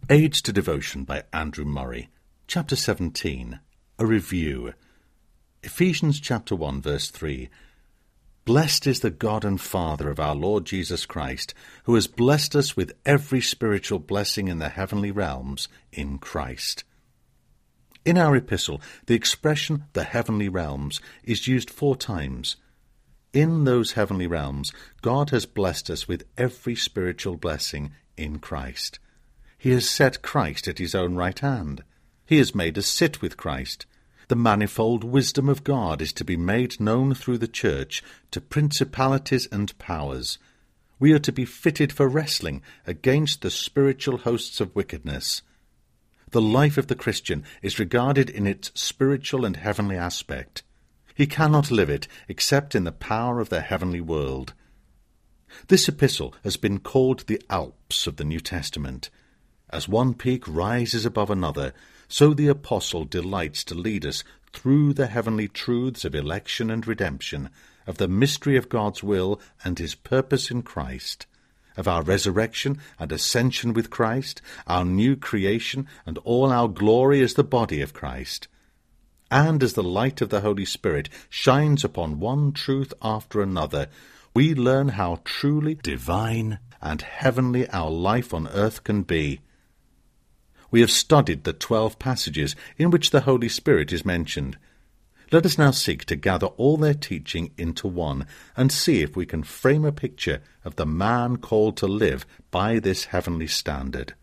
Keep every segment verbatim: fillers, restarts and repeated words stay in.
Aids to Devotion by Andrew Murray. Chapter seventeen. A Review. Ephesians chapter one, verse three. Blessed is the God and Father of our Lord Jesus Christ, who has blessed us with every spiritual blessing in the heavenly realms in Christ. In our epistle, the expression the heavenly realms is used four times. In those heavenly realms, God has blessed us with every spiritual blessing in Christ. He has set Christ at his own right hand. He has made us sit with Christ. The manifold wisdom of God is to be made known through the church to principalities and powers. We are to be fitted for wrestling against the spiritual hosts of wickedness. The life of the Christian is regarded in its spiritual and heavenly aspect. He cannot live it except in the power of the heavenly world. This epistle has been called the Alps of the New Testament. As one peak rises above another, so the apostle delights to lead us through the heavenly truths of election and redemption, of the mystery of God's will and his purpose in Christ, of our resurrection and ascension with Christ, our new creation and all our glory as the body of Christ. And as the light of the Holy Spirit shines upon one truth after another, we learn how truly divine and heavenly our life on earth can be. We have studied the twelve passages in which the Holy Spirit is mentioned. Let us now seek to gather all their teaching into one and see if we can frame a picture of the man called to live by this heavenly standard.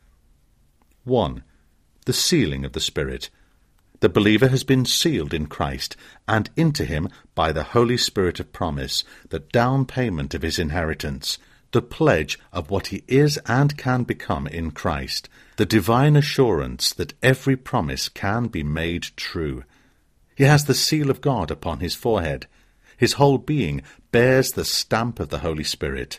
one. The sealing of the Spirit. The believer has been sealed in Christ, and into him by the Holy Spirit of promise, the down payment of his inheritance, the pledge of what he is and can become in Christ, the divine assurance that every promise can be made true. He has the seal of God upon his forehead. His whole being bears the stamp of the Holy Spirit.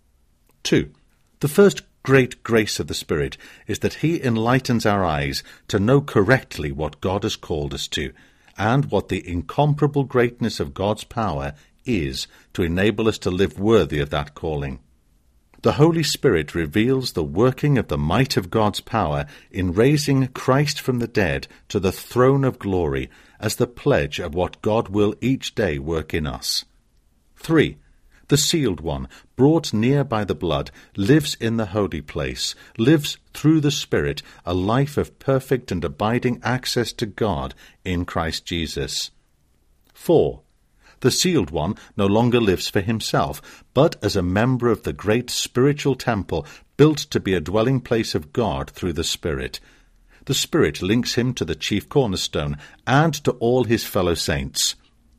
two. The first great grace of the Spirit is that he enlightens our eyes to know correctly what God has called us to, and what the incomparable greatness of God's power is to enable us to live worthy of that calling. The Holy Spirit reveals the working of the might of God's power in raising Christ from the dead to the throne of glory as the pledge of what God will each day work in us. three. The sealed one, brought near by the blood, lives in the holy place, lives through the Spirit a life of perfect and abiding access to God in Christ Jesus. four. The sealed one no longer lives for himself, but as a member of the great spiritual temple built to be a dwelling place of God through the Spirit. The Spirit links him to the chief cornerstone and to all his fellow saints.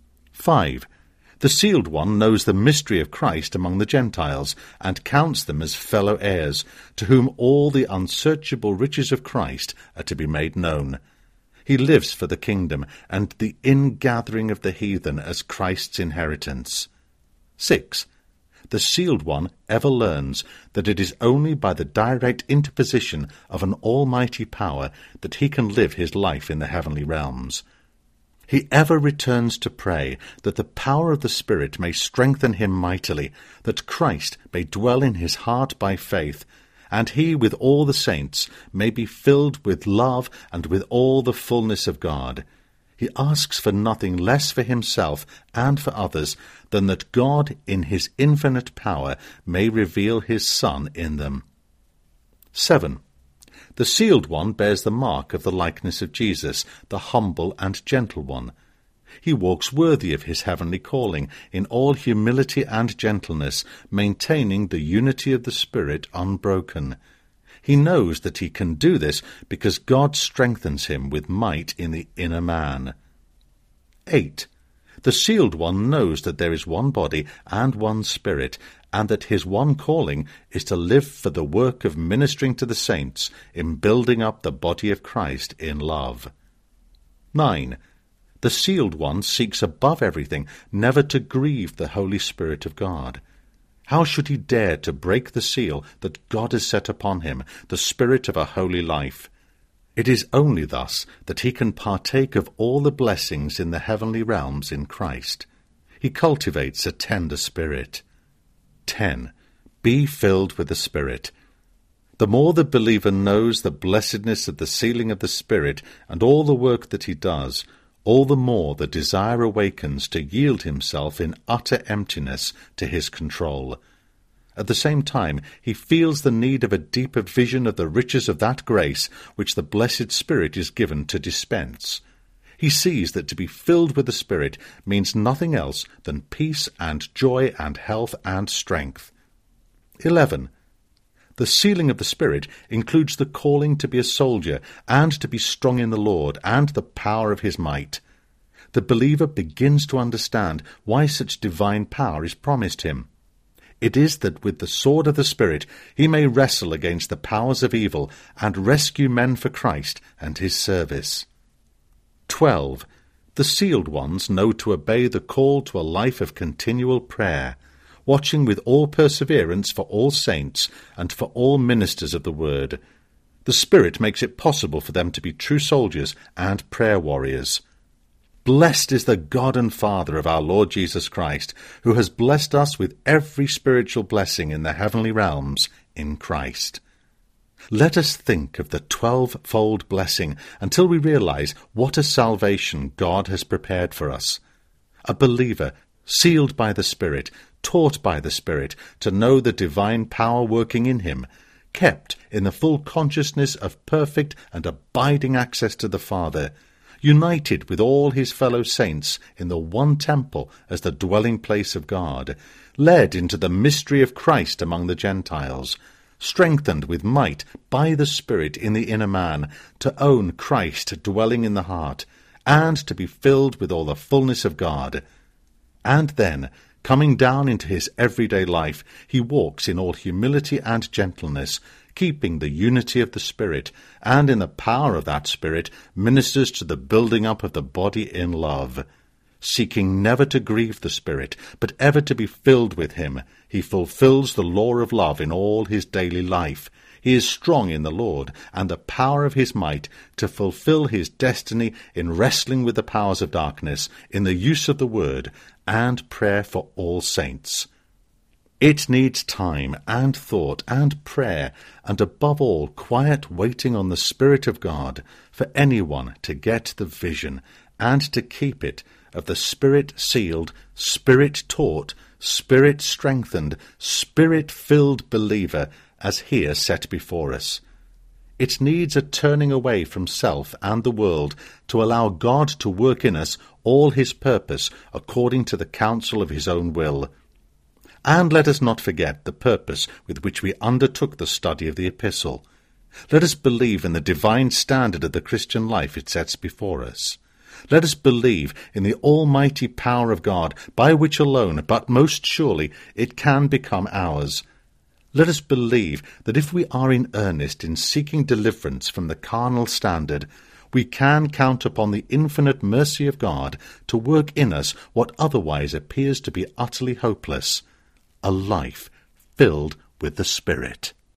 five. The sealed one knows the mystery of Christ among the Gentiles, and counts them as fellow heirs, to whom all the unsearchable riches of Christ are to be made known. He lives for the kingdom and the ingathering of the heathen as Christ's inheritance. six. The sealed one ever learns that it is only by the direct interposition of an almighty power that he can live his life in the heavenly realms. He ever returns to pray that the power of the Spirit may strengthen him mightily, that Christ may dwell in his heart by faith, and he with all the saints may be filled with love and with all the fullness of God. He asks for nothing less for himself and for others than that God in his infinite power may reveal his Son in them. seven. The sealed one bears the mark of the likeness of Jesus, the humble and gentle one. He walks worthy of his heavenly calling, in all humility and gentleness, maintaining the unity of the Spirit unbroken. He knows that he can do this because God strengthens him with might in the inner man. eight. The sealed one knows that there is one body and one Spirit, and that his one calling is to live for the work of ministering to the saints in building up the body of Christ in love. nine. The sealed one seeks above everything never to grieve the Holy Spirit of God. How should he dare to break the seal that God has set upon him, the spirit of a holy life? It is only thus that he can partake of all the blessings in the heavenly realms in Christ. He cultivates a tender spirit. ten. Be filled with the Spirit. The more the believer knows the blessedness of the sealing of the Spirit and all the work that he does, all the more the desire awakens to yield himself in utter emptiness to his control. At the same time, he feels the need of a deeper vision of the riches of that grace which the blessed Spirit is given to dispense. He sees that to be filled with the Spirit means nothing else than peace and joy and health and strength. eleven. The sealing of the Spirit includes the calling to be a soldier and to be strong in the Lord and the power of his might. The believer begins to understand why such divine power is promised him. It is that with the sword of the Spirit he may wrestle against the powers of evil and rescue men for Christ and his service. twelve. The sealed ones know to obey the call to a life of continual prayer, watching with all perseverance for all saints and for all ministers of the word. The Spirit makes it possible for them to be true soldiers and prayer warriors. Blessed is the God and Father of our Lord Jesus Christ, who has blessed us with every spiritual blessing in the heavenly realms in Christ. Let us think of the twelve-fold blessing until we realize what a salvation God has prepared for us. A believer, sealed by the Spirit, taught by the Spirit to know the divine power working in him, kept in the full consciousness of perfect and abiding access to the Father, united with all his fellow saints in the one temple as the dwelling place of God, led into the mystery of Christ among the Gentiles, strengthened with might by the Spirit in the inner man to own Christ dwelling in the heart, and to be filled with all the fullness of God. And then, coming down into his everyday life, he walks in all humility and gentleness, keeping the unity of the Spirit, and in the power of that Spirit ministers to the building up of the body in love. Seeking never to grieve the Spirit, but ever to be filled with him, he fulfills the law of love in all his daily life. He is strong in the Lord and the power of his might to fulfill his destiny in wrestling with the powers of darkness, in the use of the word, and prayer for all saints. It needs time and thought and prayer, and above all quiet waiting on the Spirit of God, for anyone to get the vision and to keep it of the Spirit-sealed, Spirit-taught, Spirit-strengthened, Spirit-filled believer as here set before us. It needs a turning away from self and the world to allow God to work in us all his purpose according to the counsel of his own will. And let us not forget the purpose with which we undertook the study of the epistle. Let us believe in the divine standard of the Christian life it sets before us. Let us believe in the almighty power of God, by which alone, but most surely, it can become ours. Let us believe that if we are in earnest in seeking deliverance from the carnal standard, we can count upon the infinite mercy of God to work in us what otherwise appears to be utterly hopeless, a life filled with the Spirit.